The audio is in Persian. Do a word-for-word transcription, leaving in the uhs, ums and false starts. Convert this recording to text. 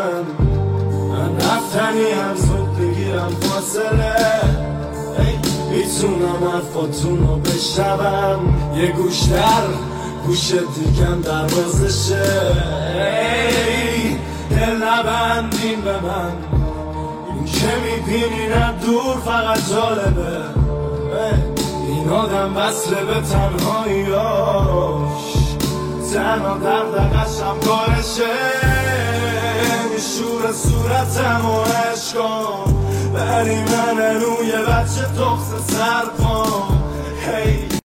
من من رفتنی هم زود بگیرم فاصله میتونم حرفاتون رو بشنوم یه گوش در گوش دیگم دروازشه دل نبندین به من این که میبینین دور فقط جالبه این آدم وصله به تنهاییاش تنها دردقشم کارشه میشور صورتم و عشقام بری من روی بچه تخص سرپام